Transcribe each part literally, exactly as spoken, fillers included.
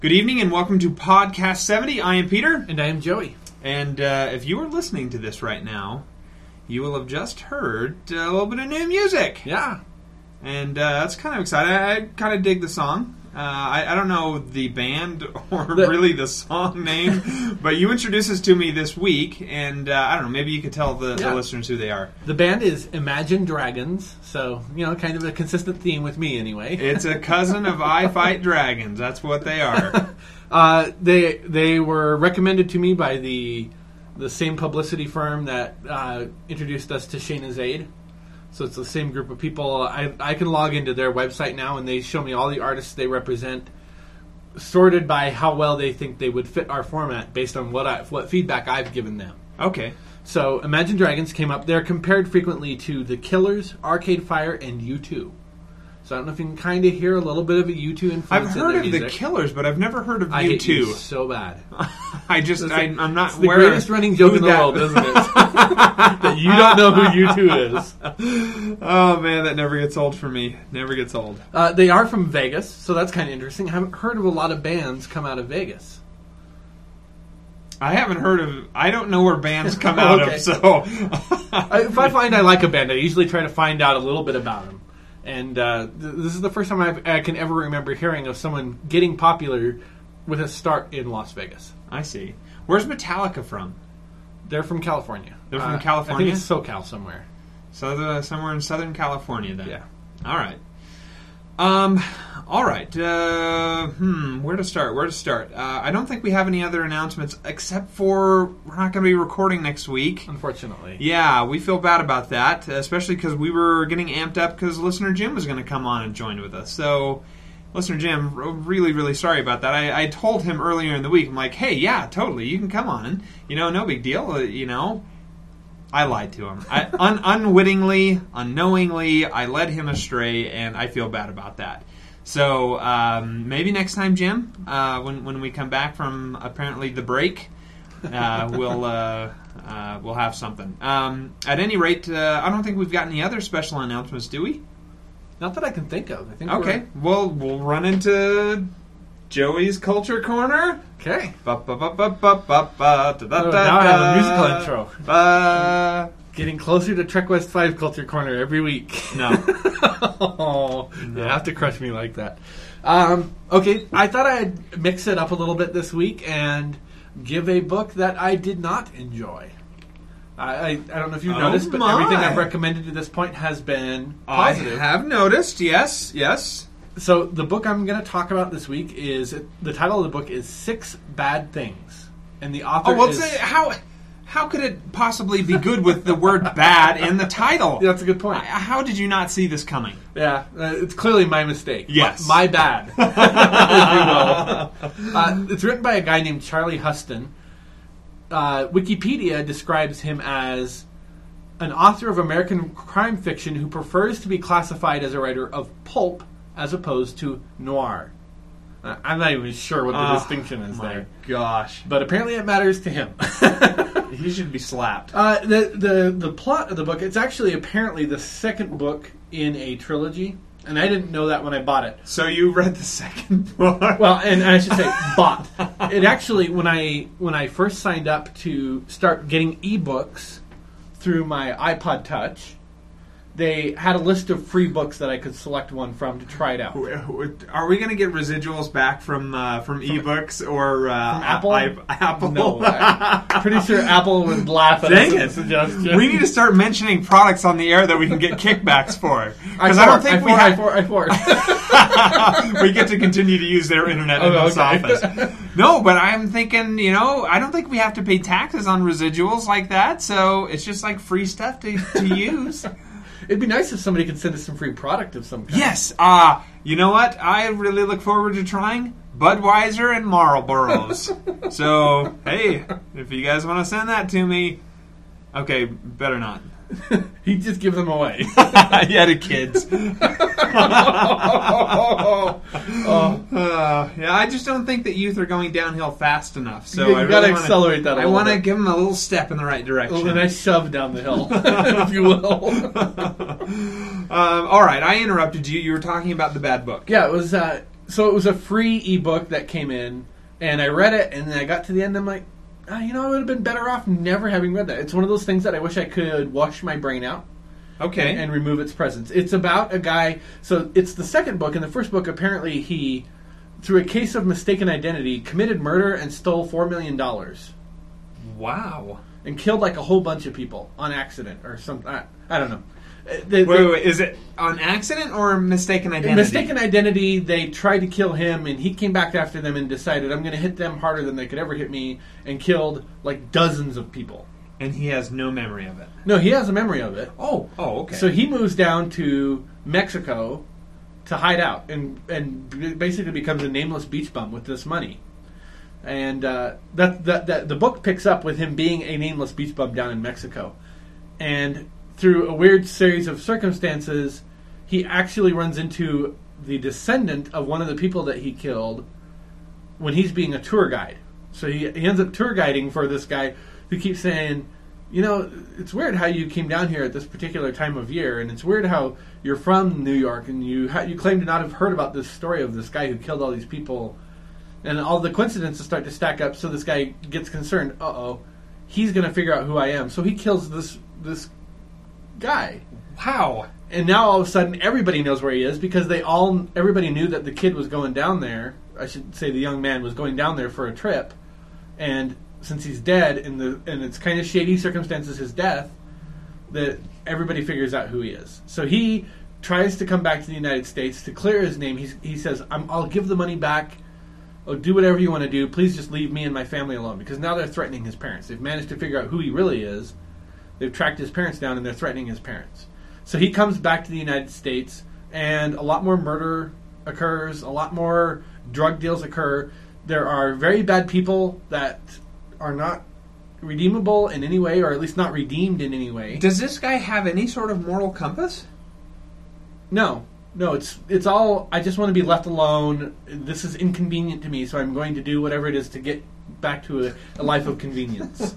Good evening and welcome to Podcast seventy. I am Peter. And I am Joey. And uh, if you are listening to this right now, you will have just heard a little bit of new music. Yeah. And uh, that's kind of exciting. I, I kind of dig the song. Uh, I, I don't know the band or the, really the song name, but you introduced this to me this week, and uh, I don't know, maybe you could tell the, yeah. the listeners who they are. The band is Imagine Dragons, so, you know, kind of a consistent theme with me anyway. It's a cousin of I Fight Dragons. That's what they are. uh, they they were recommended to me by the the same publicity firm that uh, introduced us to Shayna Zaid. So it's the same group of people. I I can log into their website now, and they show me all the artists they represent, sorted by how well they think they would fit our format based on what I, what feedback I've given them. Okay. So Imagine Dragons came up. They're compared frequently to The Killers, Arcade Fire, and U two. So I don't know if you can kind of hear a little bit of a U two influence. I've heard in of music. The Killers, but I've never heard of I U two. hate you so bad. I just, I, I'm not it's the aware greatest running joke in the that, world, isn't it? That you don't know who U two is. Oh, man, that never gets old for me. Never gets old. Uh, they are from Vegas, so that's kind of interesting. I haven't heard of a lot of bands come out of Vegas. I haven't heard of... I don't know where bands come out okay. of, so... I, if I find I like a band, I usually try to find out a little bit about them. And uh, th- this is the first time I've, I can ever remember hearing of someone getting popular with a start in Las Vegas. I see. Where's Metallica from? They're from California. They're from uh, California? I think it's SoCal somewhere. So uh, somewhere in Southern California, then. Yeah. All right. Um. All right. Uh, hmm. Where to start? Where to start? Uh, I don't think we have any other announcements except for we're not going to be recording next week. Unfortunately. Yeah, we feel bad about that, especially because we were getting amped up because listener Jim was going to come on and join with us. So, listener Jim, really, really sorry about that. I, I told him earlier in the week, I'm like, hey, yeah, totally, you can come on. And, you know, no big deal, uh, you know. I lied to him. I, un- unwittingly, unknowingly, I led him astray, and I feel bad about that. So um, maybe next time, Jim, uh, when when we come back from apparently the break, uh, we'll uh, uh, we'll have something. Um, at any rate, uh, I don't think we've got any other special announcements, do we? Not that I can think of. I think okay. Well, we'll run into Joey's Culture Corner. Okay. Ba ba ba ba ba ba ba. Da da da. Now I have a musical intro. Ba. Getting closer to Trek West five Culture Corner every week. No. oh, no. You have to crush me like that. Um, okay, I thought I'd mix it up a little bit this week and give a book that I did not enjoy. I, I, I don't know if you've oh noticed, but my. everything I've recommended to this point has been positive. I have noticed, yes, yes. So the book I'm going to talk about this week is, the title of the book is Six Bad Things. And the author oh, well, is... Say, how... How could it possibly be good with the word bad in the title? Yeah, that's a good point. How did you not see this coming? Yeah, uh, it's clearly my mistake. Yes. My, my bad, if you will. Uh, it's written by a guy named Charlie Huston. Uh, Wikipedia describes him as an author of American crime fiction who prefers to be classified as a writer of pulp as opposed to noir. Uh, I'm not even sure what the oh, distinction is my there. Gosh. But apparently it matters to him. He should be slapped. Uh, the, the the plot of the book, it's actually apparently the second book in a trilogy, and I didn't know that when I bought it. So you read the second book? Well, and I should say bought. It actually, when I when I first signed up to start getting ebooks through my iPod Touch, they had a list of free books that I could select one from to try it out. Are we going to get residuals back from uh, from ebooks or uh, from Apple? I, Apple? No, I'm pretty sure Apple would laugh at Dang this it. suggestion. We need to start mentioning products on the air that we can get kickbacks for. Because I, I don't think I we have. we get to continue to use their internet in oh, this okay. office. No, but I'm thinking, you know, I don't think we have to pay taxes on residuals like that. So it's just like free stuff to, to use. It'd be nice if somebody could send us some free product of some kind. Yes. Uh, you know what? I really look forward to trying Budweiser and Marlboros. So, hey, if you guys want to send that to me, okay, better not. He just gives them away. Yeah, to kids. oh. uh, yeah, I just don't think that youth are going downhill fast enough. So you I got to really accelerate wanna, that a I little want to bit. give them a little step in the right direction. A nice shove down the hill, if you will. um, all right, I interrupted you. You were talking about the bad book. Yeah, it was... Uh, so it was a free ebook that came in, and I read it, and then I got to the end, and I'm like, oh, you know, I would have been better off never having read that. It's one of those things that I wish I could wash my brain out. Okay. And, and remove its presence. It's about a guy, so it's the second book. In the first book, apparently he, through a case of mistaken identity, committed murder and stole four million dollars. Wow. And killed like a whole bunch of people on accident or something. I, I don't know. They, wait, they, wait, wait, is it on accident or mistaken identity? Mistaken identity, they tried to kill him, and he came back after them and decided, I'm going to hit them harder than they could ever hit me, and killed like dozens of people. And he has no memory of it. No, he has a memory of it. Oh, oh, okay. So he moves down to Mexico to hide out, and and basically becomes a nameless beach bum with this money. And uh, that, that that the book picks up with him being a nameless beach bum down in Mexico, and through a weird series of circumstances, he actually runs into the descendant of one of the people that he killed when he's being a tour guide. So he, he ends up tour guiding for this guy who keeps saying, you know, it's weird how you came down here at this particular time of year, and it's weird how you're from New York, and you ha- you claim to not have heard about this story of this guy who killed all these people, and all the coincidences start to stack up, so this guy gets concerned, uh-oh, he's going to figure out who I am. So he kills this this guy. Wow. And now all of a sudden everybody knows where he is, because they all everybody knew that the kid was going down there. I should say the young man was going down there for a trip, and since he's dead, and the and it's kind of shady circumstances, his death, that everybody figures out who he is. So he tries to come back to the United States to clear his name. He's, he says, I'm, I'll give the money back. I'll do whatever you want to do. Please just leave me and my family alone. Because now they're threatening his parents. They've managed to figure out who he really is. They've tracked his parents down, and they're threatening his parents. So he comes back to the United States, and a lot more murder occurs. A lot more drug deals occur. There are very bad people that are not redeemable in any way, or at least not redeemed in any way. Does this guy have any sort of moral compass? No. No, it's it's all, I just want to be left alone. This is inconvenient to me, so I'm going to do whatever it is to get back to a, a life of convenience.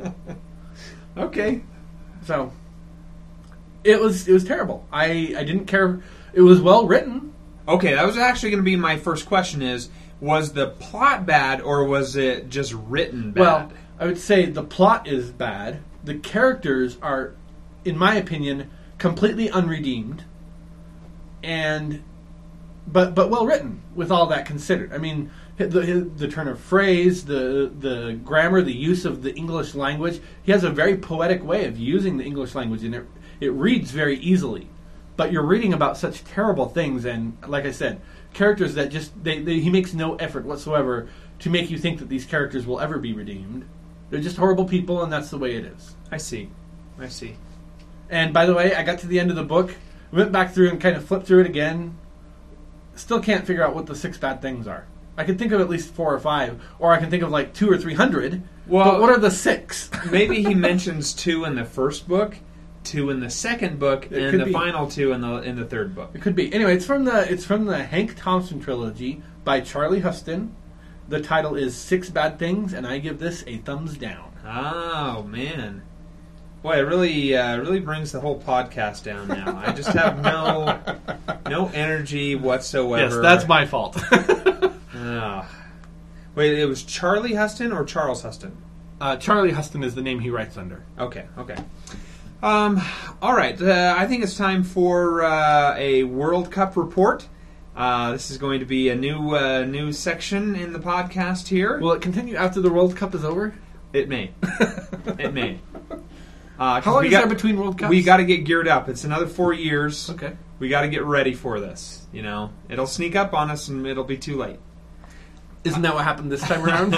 Okay. So, it was it was terrible. I, I didn't care. It was well written. Okay, that was actually going to be my first question is, was the plot bad, or was it just written bad? Well, I would say the plot is bad. The characters are, in my opinion, completely unredeemed, and but but well written with all that considered. I mean, the the turn of phrase, the the grammar, the use of the English language. He has a very poetic way of using the English language, and it it reads very easily. But you're reading about such terrible things, and like I said, characters that just they, they he makes no effort whatsoever to make you think that these characters will ever be redeemed. They're just horrible people, and that's the way it is. I see. I see. And by the way, I got to the end of the book, went back through and kind of flipped through it again. Still can't figure out what the six bad things are. I can think of at least four or five, or I can think of like two or three hundred. Well, but what are the six? Maybe he mentions two in the first book, two in the second book, It and could the be. final two in the in the third book. It could be. Anyway, it's from the it's from the Hank Thompson trilogy by Charlie Huston. The title is Six Bad Things, and I give this a thumbs down. Oh man, boy, it really uh, really brings the whole podcast down now. I just have no no energy whatsoever. Yes, that's my fault. Oh. Wait, it was Charlie Huston or Charles Huston? uh, Charlie Huston is the name he writes under. Okay, okay. Um, all right, uh, I think it's time for uh, a World Cup report. Uh, this is going to be a new uh, new section in the podcast here. Will it continue after the World Cup is over? It may. It may. Uh, How long we is got, there between World Cups? We got to get geared up. It's another four years. Okay. We got to get ready for this. You know, it'll sneak up on us, and it'll be too late. Isn't that what happened this time around?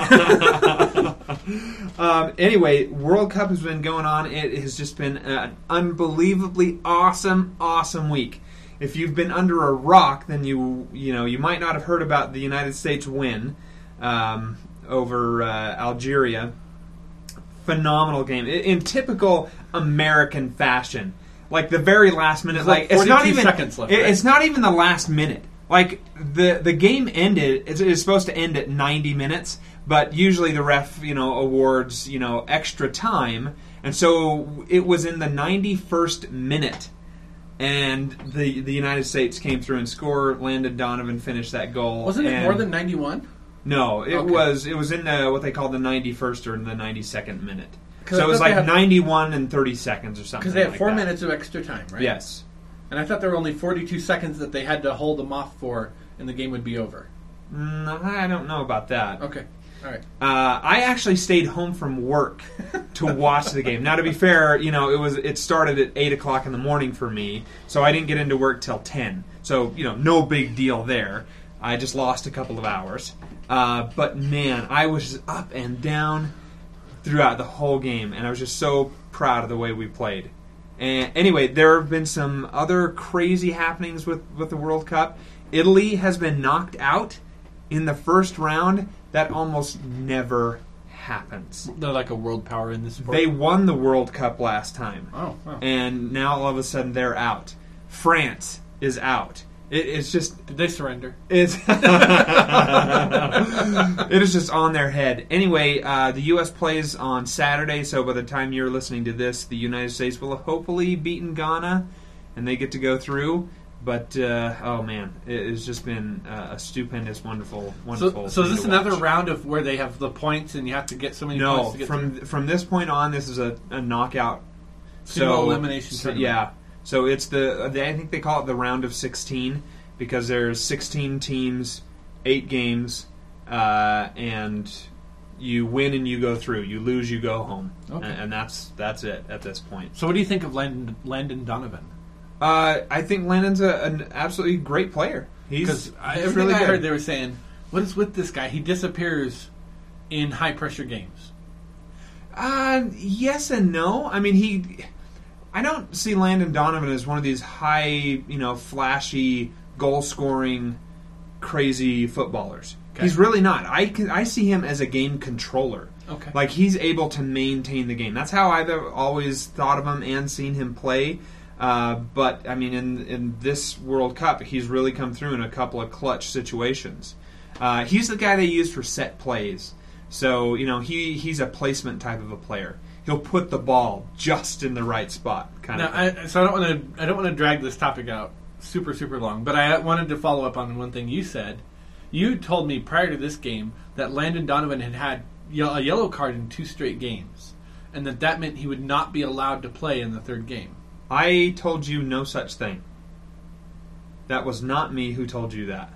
um, anyway, World Cup has been going on. It has just been an unbelievably awesome, awesome week. If you've been under a rock, then you you know you might not have heard about the United States win um, over uh, Algeria. Phenomenal game in, in typical American fashion. Like the very last minute, There's like like, it's not even seconds left, it- right? it's not even the last minute. Like the the game ended. It's, it's supposed to end at ninety minutes, but usually the ref, you know, awards you know extra time, and so it was in the ninety-first minute, and the the United States came through and scored. Landon Donovan finished that goal. Wasn't it and more than ninety-one? No, it Okay. was it was in the what they call the ninety-first or the ninety-second minute. 'Cause So I it was thought they like had- ninety-one and thirty seconds or something. Because they had like four that. minutes of extra time, right? Yes. And I thought there were only forty-two seconds that they had to hold them off for, and the game would be over. Mm, I don't know about that. Okay. All right. Uh, I actually stayed home from work to watch the game. Now, to be fair, you know, it was it started at eight o'clock in the morning for me, so I didn't get into work till ten. So, you know, no big deal there. I just lost a couple of hours. Uh, but man, I was just up and down throughout the whole game, and I was just so proud of the way we played. And anyway, there have been some other crazy happenings with, with the World Cup. Italy has been knocked out in the first round. That almost never happens. They're like a world power in this sport. They won the World Cup last time. Oh, wow. And now all of a sudden they're out. France is out. It, it's just... Did they surrender? It's it is just on their head. Anyway, uh, the U S plays on Saturday, so by the time you're listening to this, the United States will have hopefully beaten Ghana, and they get to go through. But, uh, oh man, it has just been uh, a stupendous, wonderful, wonderful So, so is thing this to another watch. round of where they have the points and you have to get so many No, points to get from through? from this point on, this is a, a knockout. Single so, elimination so, tournament. yeah. So it's the, they, I think they call it the round of sixteen, because there's sixteen teams, eight games, uh, and you win and you go through. You lose, you go home. Okay. And, and that's that's it at this point. So what do you think of Landon, Landon Donovan? Uh, I think Landon's a, an absolutely great player. He's, Because he's everything really I good. heard, they were saying, what is with this guy? He disappears in high-pressure games. Uh, yes and no. I mean, he... I don't see Landon Donovan as one of these high, you know, flashy, goal-scoring, crazy footballers. Okay. He's really not. I, can, I see him as a game controller. Okay. Like, he's able to maintain the game. That's how I've always thought of him and seen him play. Uh, but, I mean, in, in this World Cup, he's really come through in a couple of clutch situations. Uh, he's the guy they use for set plays. So, you know, he, he's a placement type of a player. He'll put the ball just in the right spot, kind Now, of. I, so I don't want to. I don't want to drag this topic out super super long, but I wanted to follow up on one thing you said. You told me prior to this game that Landon Donovan had had ye- a yellow card in two straight games, and that that meant he would not be allowed to play in the third game. I told you no such thing. That was not me who told you that.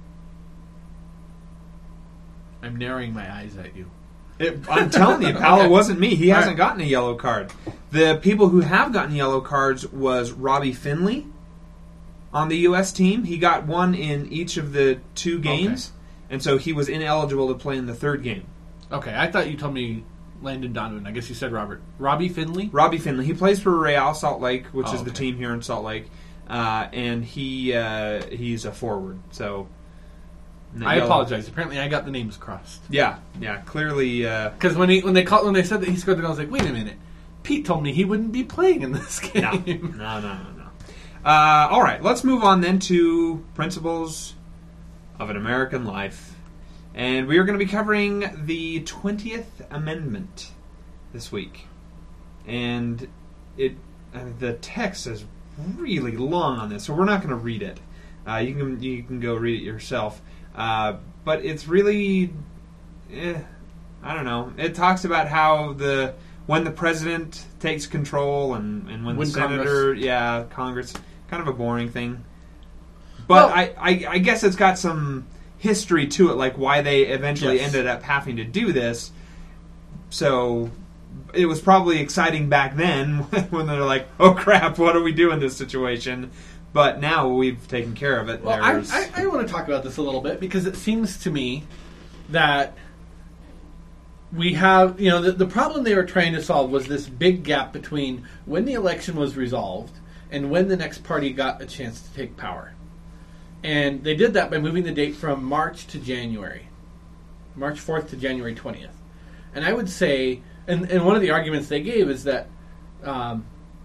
I'm narrowing my eyes at you. It, I'm telling you, pal, Okay. it wasn't me. He All hasn't right. gotten a yellow card. The people who have gotten yellow cards was Robbie Finley on the U S team. He got one in each of the two games, and so he was ineligible to play in the third game. Okay, I thought you told me Landon Donovan. I guess you said Robert. Robbie Finley? Robbie Finley. He plays for Real Salt Lake, which Oh, is the okay. team here in Salt Lake, uh, and he uh, he's a forward. So I yellow- apologize. Apparently I got the names crossed. Yeah, yeah. Clearly, uh, Because when he when they called when they said that he scored the goal, I was like, wait a minute. Pete told me he wouldn't be playing in this game. no, no, no, no, no. Uh, all right, let's move on then to Principles of an American Life. And we are going to be covering the twentieth Amendment this week. And it uh, the text is really long on this, so we're not going to read it. Uh, you can you can go read it yourself. Uh, but it's really, eh, I don't know. It talks about how the when the president takes control and, and when, When the senator, Congress. yeah, Congress, kind of a boring thing. But Well- I, I, I guess it's got some history to it, like why they eventually Yes. ended up having to do this. So it was probably exciting back then when they're like, oh crap, what do we do in this situation? But now we've taken care of it. Well, I, There's- I, I want to talk about this a little bit because it seems to me that we have, you know, the, the problem they were trying to solve was this big gap between when the election was resolved and when the next party got a chance to take power. And they did that by moving the date from March to January, March fourth to January twentieth. And I would say, and, and one of the arguments they gave is that um,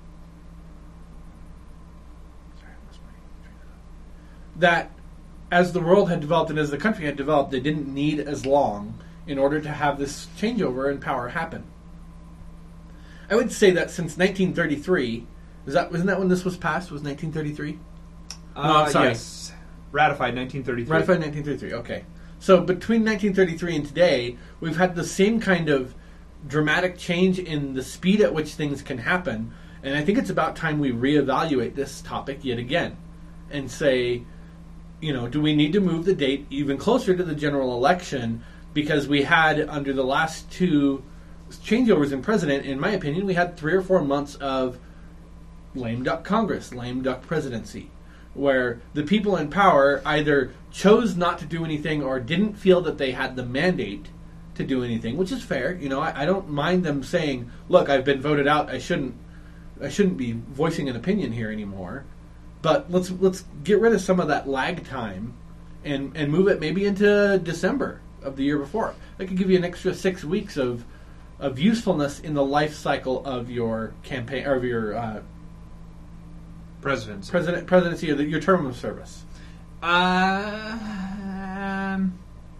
that as the world had developed and as the country had developed, they didn't need as long in order to have this changeover in power happen. I would say that since nineteen thirty-three, Is that wasn't that when this was passed? Was nineteen thirty-three? Uh, No, I'm sorry. Yes. Ratified nineteen thirty-three. Ratified nineteen thirty-three. Okay. So between nineteen thirty-three and today, we've had the same kind of dramatic change in the speed at which things can happen, and I think it's about time we reevaluate this topic yet again and say, you know, do we need to move the date even closer to the general election? Because we had, under the last two changeovers in president, in my opinion, we had three or four months of lame duck Congress, lame duck presidency, where the people in power either chose not to do anything or didn't feel that they had the mandate to do anything, which is fair. You know, I, I don't mind them saying, "Look, I've been voted out. I shouldn't, I shouldn't be voicing an opinion here anymore." But let's let's get rid of some of that lag time, and and move it maybe into December of the year before. That could give you an extra six weeks of of usefulness in the life cycle of your campaign or of your uh, Presidency. president presidency or the, your term of service. Uh, um,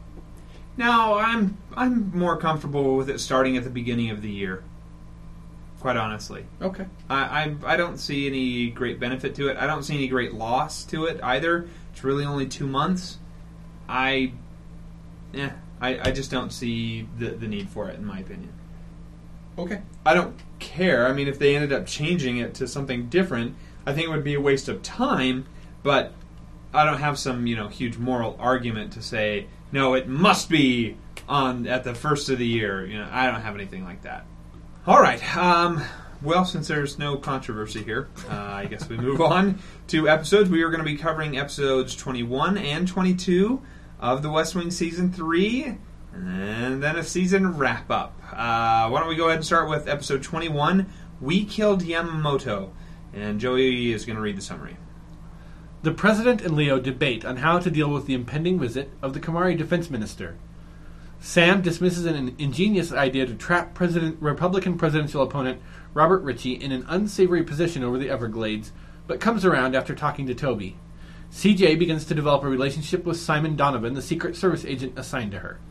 no, I'm I'm more comfortable with it starting at the beginning of the year. Quite honestly, Okay. I, I I don't see any great benefit to it. I don't see any great loss to it either. It's really only two months. I, yeah, I, I just don't see the the need for it, in my opinion. Okay. I don't care. I mean, if they ended up changing it to something different, I think it would be a waste of time, but I don't have some, you know, huge moral argument to say, no, it must be on at the first of the year. You know, I don't have anything like that. All right. Um, well, since there's no controversy here, uh, I guess we move on to episodes. We are going to be covering episodes twenty-one and twenty-two of The West Wing Season three, and then a season wrap-up. Uh, why don't we go ahead and start with episode twenty-one, We Killed Yamamoto. And Joey is going to read the summary. The President and Leo debate on how to deal with the impending visit of the Kamari Defense Minister. Sam dismisses an ingenious idea to trap President, Republican presidential opponent Robert Ritchie in an unsavory position over the Everglades, but comes around after talking to Toby. C J begins to develop a relationship with Simon Donovan, the Secret Service agent assigned to her.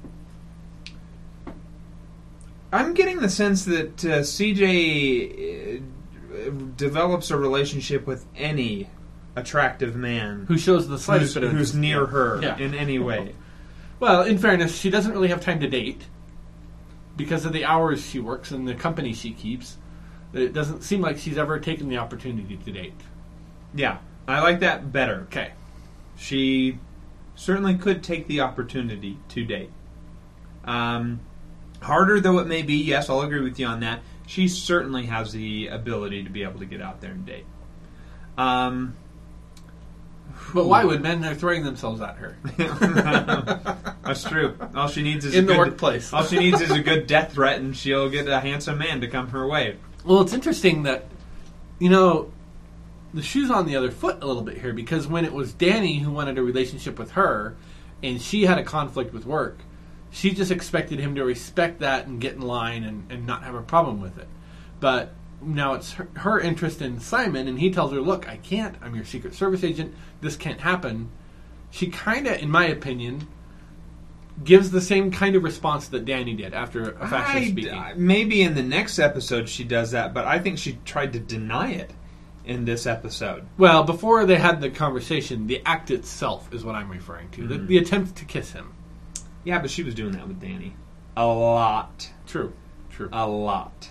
I'm getting the sense that uh, C J uh, develops a relationship with any attractive man Who shows the who's, slightest bit of who's interest. near Yeah. her Yeah. in any way. Well, in fairness, she doesn't really have time to date because of the hours she works and the company she keeps. It doesn't seem like she's ever taken the opportunity to date. Yeah, I like that better. Okay. She certainly could take the opportunity to date. Um, harder though it may be, yes, I'll agree with you on that. She certainly has the ability to be able to get out there and date. Um, But why would men are throwing themselves at her? That's true. All she needs is In a the good, workplace. All she needs is a good death threat, and she'll get a handsome man to come her way. Well, it's interesting that, you know, the shoe's on the other foot a little bit here, because when it was Danny who wanted a relationship with her, and she had a conflict with work, she just expected him to respect that and get in line and, and not have a problem with it. But now it's her, her interest in Simon, and he tells her, look, I can't. I'm your Secret Service agent. This can't happen. She kind of, in my opinion, gives the same kind of response that Danny did after a fashion I, speaking. uh, maybe in the next episode she does that, but I think she tried to deny it in this episode. Well, before they had the conversation, the act itself is what I'm referring to. The, the attempt to kiss him. Yeah, but she was doing that with Danny. A lot. True. True. A lot.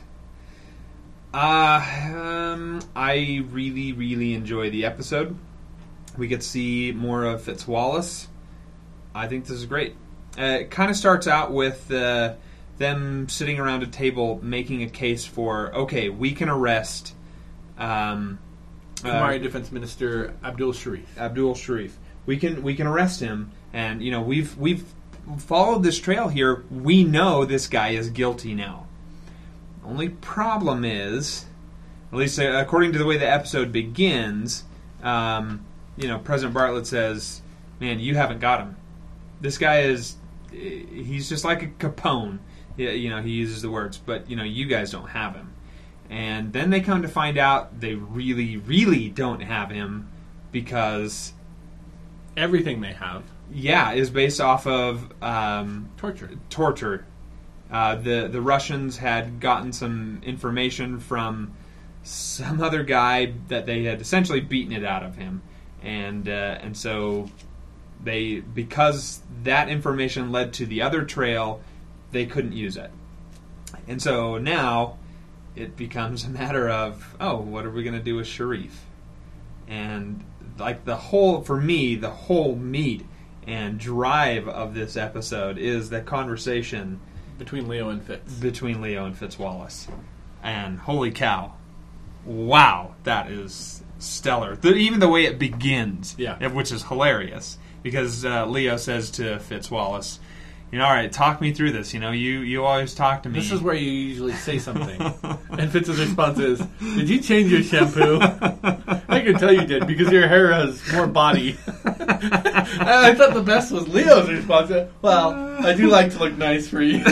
Uh, um, I really, really enjoy the episode. We get to see more of Fitzwallace. I think this is great. Uh, it kind of starts out with uh, them sitting around a table making a case for, okay, we can arrest um, Kamari uh, Defense Minister Abdul Sharif. Abdul Sharif. We can we can arrest him, and you know we've we've followed this trail here. We know this guy is guilty now. Only problem is, at least uh, according to the way the episode begins, um, you know, President Bartlett says, "Man, you haven't got him. This guy is, he's just like a Capone." You know, he uses the words, but you know, you guys don't have him. And then they come to find out they really, really don't have him because Everything they have. yeah, is based off of um, Torture. torture. Uh, the the Russians had gotten some information from some other guy that they had essentially beaten it out of him, and uh, and so they because that information led to the other trail, they couldn't use it, and so now it becomes a matter of, oh, what are we going to do with Sharif? And like the whole, for me, the whole meat and drive of this episode is the conversation between Leo and Fitz. Between Leo and Fitz Wallace. And holy cow, wow, that is stellar. The, even the way it begins, yeah. which is hilarious, because uh, Leo says to Fitz Wallace, you know, all right, talk me through this. You know, you, you always talk to me. This is where you usually say something. And Fitz's response is, did you change your shampoo? I can tell you did, because your hair has more body. I thought the best was Leo's response. Well, I do like to look nice for you.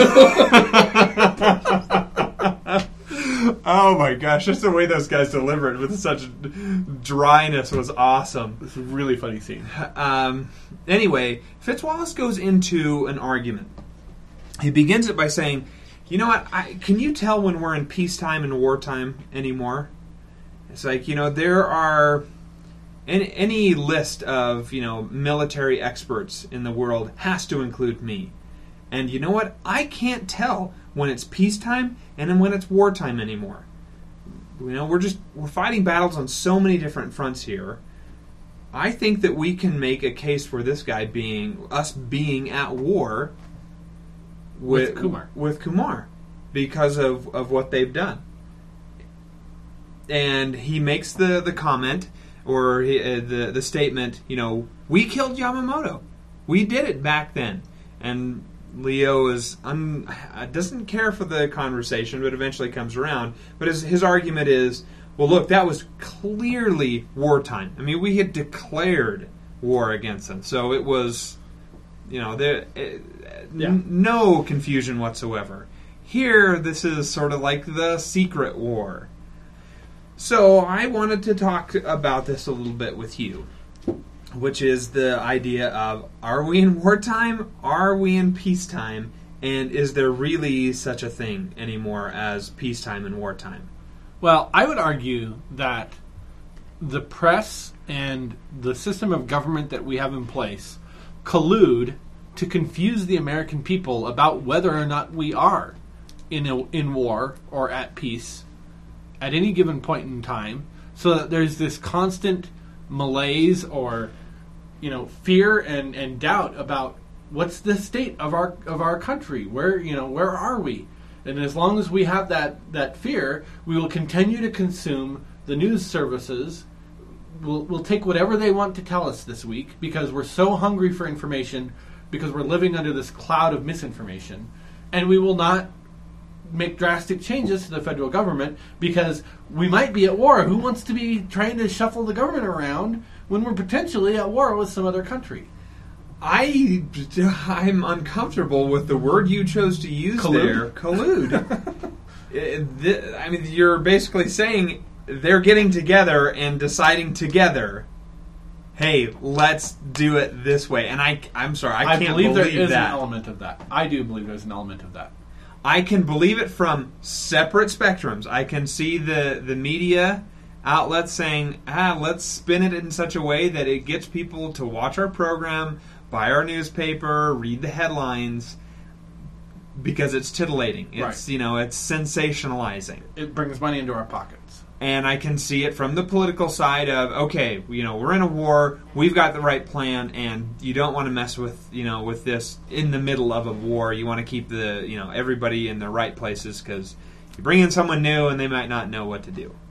Oh my gosh, just the way those guys deliver it with such dryness was awesome. It's a really funny scene. Um, anyway, Fitz Wallace goes into an argument. He begins it by saying, you know what, I, can you tell when we're in peacetime and wartime anymore? It's like, you know, there are any, any list of, you know, military experts in the world has to include me. And you know what, I can't tell when it's peacetime and then when it's wartime anymore. You know, we're just we're fighting battles on so many different fronts here. I think that we can make a case for this guy being us being at war with, with Kumar. With Kumar because of, of what they've done. And he makes the, the comment or he, uh, the the statement, you know, we killed Yamamoto. We did it back then. And Leo is un, doesn't care for the conversation, but eventually comes around. But his, his argument is, well, look, that was clearly wartime. I mean, we had declared war against them, so it was, you know, there it, yeah. n- no confusion whatsoever. Here, this is sort of like the secret war. So I wanted to talk about this a little bit with you, which is the idea of, are we in wartime? Are we in peacetime? And is there really such a thing anymore as peacetime and wartime? Well, I would argue that the press and the system of government that we have in place collude to confuse the American people about whether or not we are in a, in war or at peace at any given point in time, so that there's this constant malaise or, you know, fear and, and doubt about what's the state of our of our country. Where, you know, where are we? And as long as we have that, that fear, we will continue to consume the news services. We'll, we'll take whatever they want to tell us this week because we're so hungry for information, because we're living under this cloud of misinformation. And we will not make drastic changes to the federal government because we might be at war. Who wants to be trying to shuffle the government around when we're potentially at war with some other country? I, I'm uncomfortable with the word you chose to use Collude? there. Collude. it, th- I mean, you're basically saying they're getting together and deciding together, hey, let's do it this way. And I, I'm sorry, I, I can't believe, believe there is that. an element of that. I do believe there's an element of that. I can believe it from separate spectrums. I can see the, the media outlets saying, ah, let's spin it in such a way that it gets people to watch our program, buy our newspaper, read the headlines, because it's titillating. It's, right. you know, it's sensationalizing. It brings money into our pockets. And I can see it from the political side of, okay, you know, we're in a war, we've got the right plan, and you don't want to mess with, you know, with this in the middle of a war. You want to keep the, you know, everybody in the right places because you bring in someone new and they might not know what to do.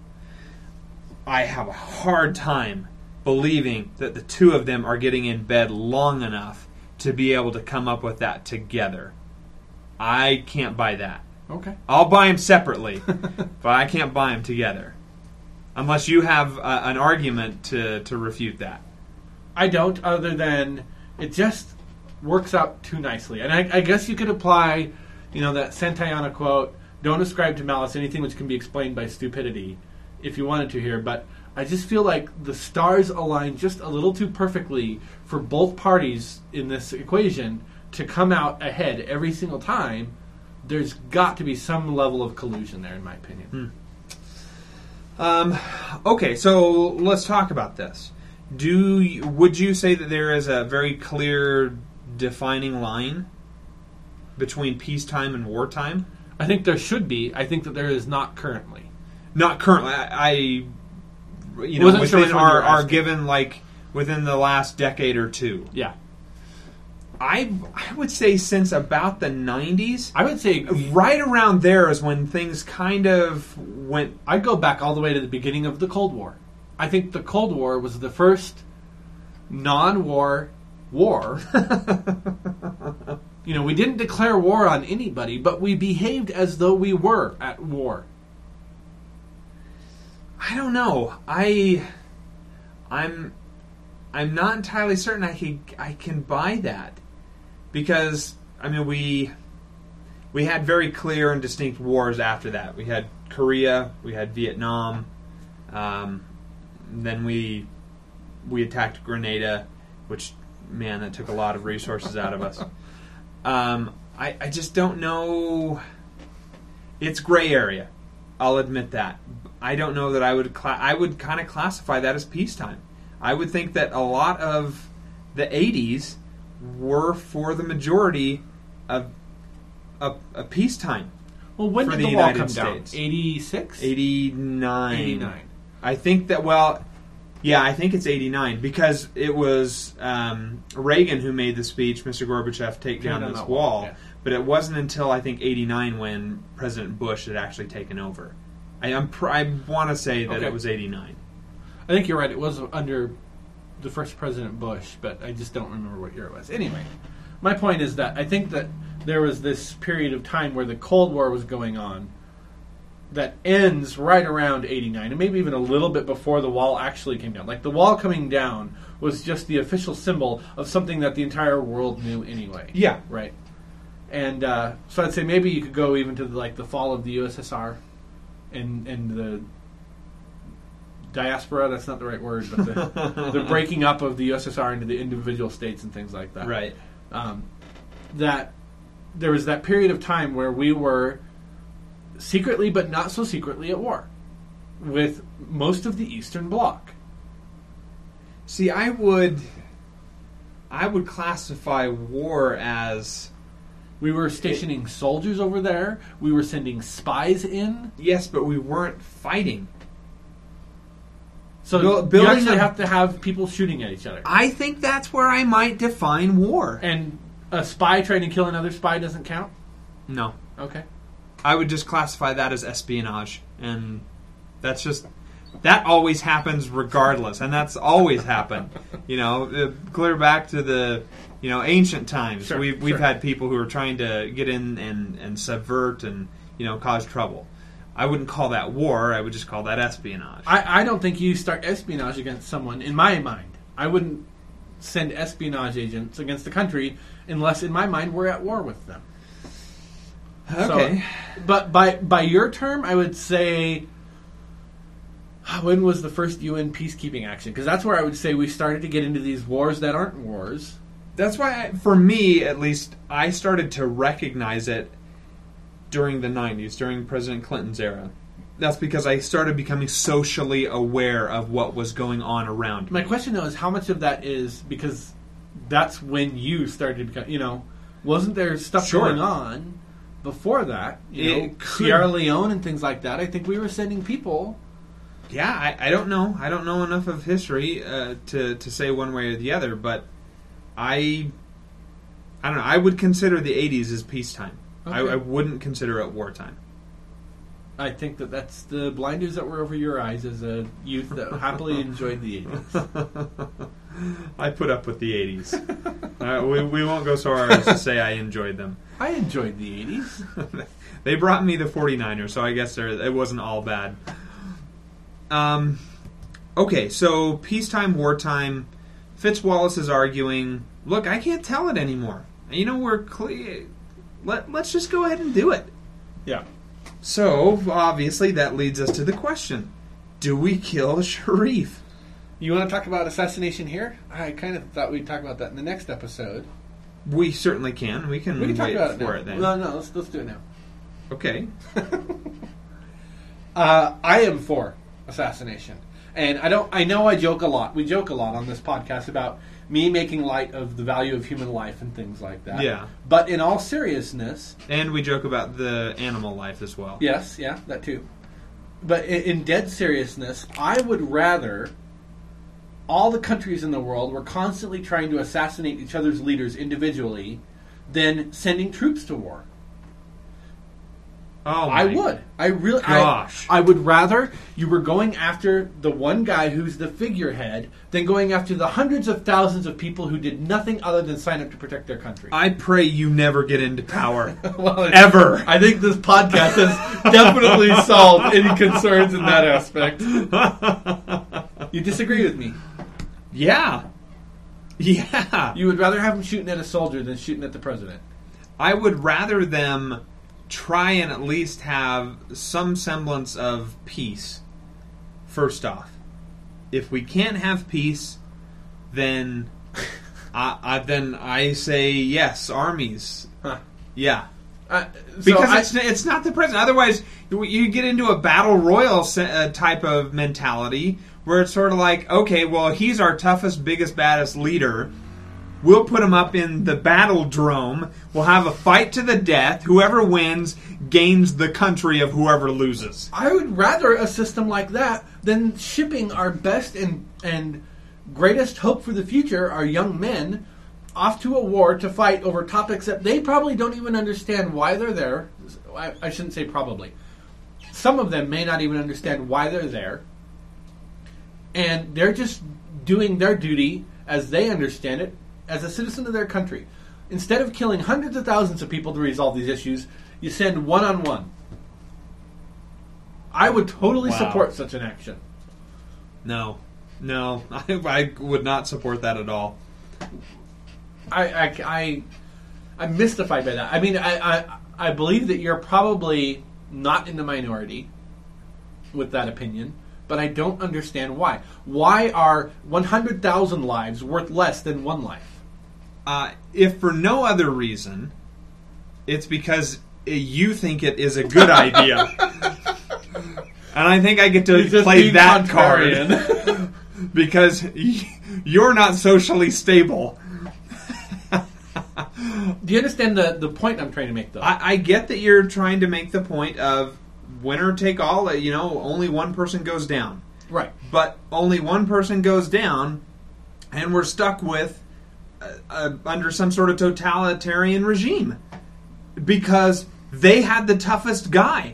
I have a hard time believing that the two of them are getting in bed long enough to be able to come up with that together. I can't buy that. Okay. I'll buy them separately, but I can't buy them together. Unless you have uh, an argument to, to refute that. I don't, other than it just works out too nicely. And I, I guess you could apply, you know, that Santayana quote, don't ascribe to malice anything which can be explained by stupidity, if you wanted to here. But I just feel like the stars align just a little too perfectly for both parties in this equation to come out ahead every single time. There's got to be some level of collusion there, in my opinion. Hmm. Um, okay, so let's talk about this. Do you, would you say that there is a very clear defining line between peacetime and wartime? I think there should be. I think that there is not currently. Not currently. I, I you know, Wasn't within sure which one you our, were our asking. given, like, within the last decade or two. Yeah. I I would say since about the nineties, I would say right around there is when things kind of went. I'd go back all the way to the beginning of the Cold War. I think the Cold War was the first non-war war. You know, we didn't declare war on anybody, but we behaved as though we were at war. I don't know. I I'm I'm not entirely certain I can I can buy that. Because, I mean, we we had very clear and distinct wars after that. We had Korea, we had Vietnam, um, then we we attacked Grenada, which, man, that took a lot of resources out of us. Um, I, I just don't know. It's gray area. I'll admit that. I don't know that I would. Cla- I would kind of classify that as peacetime. I would think that a lot of the eighties were for the majority of a, a peacetime. Well, when for did the the, wall United come States. down? eighty-six? eighty-nine. eighty-nine. I think that, well, yeah, I think it's eighty-nine because it was um, Reagan who made the speech, Mister Gorbachev, take down down this that wall. wall, yeah. But it wasn't until, I think, eighty-nine when President Bush had actually taken over. I, I'm pr- I want to say that Okay. it was eighty-nine. I think you're right. It was under the first President Bush, but I just don't remember what year it was. Anyway, my point is that I think that there was this period of time where the Cold War was going on that ends right around eighty-nine, and maybe even a little bit before the wall actually came down. Like, the wall coming down was just the official symbol of something that the entire world knew anyway. Yeah. Right. And uh, so I'd say maybe you could go even to the, like the fall of the U S S R and and the diaspora, that's not the right word, but the, the breaking up of the U S S R into the individual states and things like that. Right. Um, that there was that period of time where we were secretly but not so secretly at war with most of the Eastern Bloc. See, I would I would classify war as... We were stationing soldiers over there. We were sending spies in. Yes, but we weren't fighting. So Buil- you building actually a- have to have people shooting at each other. I think that's where I might define war. And a spy trying to kill another spy doesn't count? No. Okay. I would just classify that as espionage. And that's just... That always happens regardless. And that's always happened. You know, uh, clear back to the... You know, ancient times, Sure, we've we've sure. had people who are trying to get in and, and subvert and, you know, cause trouble. I wouldn't call that war. I would just call that espionage. I, I don't think you start espionage against someone, in my mind. I wouldn't send espionage agents against the country unless, in my mind, we're at war with them. Okay. So, but by by your term, I would say... When was the first U N peacekeeping action? Because that's where I would say we started to get into these wars that aren't wars. That's why, I, for me, at least, I started to recognize it during the nineties, during President Clinton's era. That's because I started becoming socially aware of what was going on around me. My question, though, is how much of that is because that's when you started to become, you know, wasn't there stuff Sure. going on before that? You It know, could- Sierra Leone and things like that. I think we were sending people. Yeah, I, I don't know. I don't know enough of history uh, to, to say one way or the other, but I I don't know. I would consider the eighties as peacetime. I, Okay. I wouldn't consider it wartime. I think that that's the blinders that were over your eyes as a youth that happily enjoyed the eighties. I put up with the eighties. uh, we, we won't go so far as to say I enjoyed them. I enjoyed the eighties. They brought me the forty-niners, so I guess there, it wasn't all bad. Um, okay, so peacetime, wartime. Fitz Wallace is arguing, look, I can't tell it anymore. You know, we're clear. Let, let's just go ahead and do it. Yeah. So, obviously, that leads us to the question. Do we kill Sharif? You want to talk about assassination here? I kind of thought we'd talk about that in the next episode. We certainly can. We can, We can talk wait about it for now. it then. No, no, let's, let's do it now. Okay. Uh, I am for assassination. And I don't. I know I joke a lot. We joke a lot on this podcast about me making light of the value of human life and things like that. Yeah. But in all seriousness... And we joke about the animal life as well. Yes, yeah, that too. But in, in dead seriousness, I would rather all the countries in the world were constantly trying to assassinate each other's leaders individually than sending troops to war. Oh, I my would. I really. gosh. I, I would rather you were going after the one guy who's the figurehead than going after the hundreds of thousands of people who did nothing other than sign up to protect their country. I pray you never get into power. well, Ever. I think this podcast has definitely solved any concerns in that aspect. You disagree with me? Yeah. Yeah. You would rather have them shooting at a soldier than shooting at the president? I would rather them try and at least have some semblance of peace, first off. If we can't have peace, then I, I then I say yes, armies. Huh. Yeah. Uh, so Because I, it's, it's not the president. Otherwise, you you get into a battle royal se- uh, type of mentality where it's sort of like, okay, well, he's our toughest, biggest, baddest leader. We'll put him up in the battle drome. We'll have a fight to the death. Whoever wins gains the country of whoever loses. I would rather a system like that than shipping our best and and greatest hope for the future, our young men, off to a war to fight over topics that they probably don't even understand why they're there. I, I shouldn't say probably. Some of them may not even understand why they're there. And they're just doing their duty as they understand it as a citizen of their country. Instead of killing hundreds of thousands of people to resolve these issues, you send one-on-one. I would totally Wow. support such an action. No. No. I, I would not support that at all. I, I, I, I'm mystified by that. I mean, I, I, I believe that you're probably not in the minority with that opinion, but I don't understand why. Why are one hundred thousand lives worth less than one life? Uh, if for no other reason, it's because you think it is a good idea. And I think I get to He's just play being that contrarian. card. Because y- you're not socially stable. Do you understand the, the point I'm trying to make, though? I, I get that you're trying to make the point of winner take all, you know, only one person goes down. right. But only one person goes down, and we're stuck with uh, uh, under some sort of totalitarian regime because they had the toughest guy.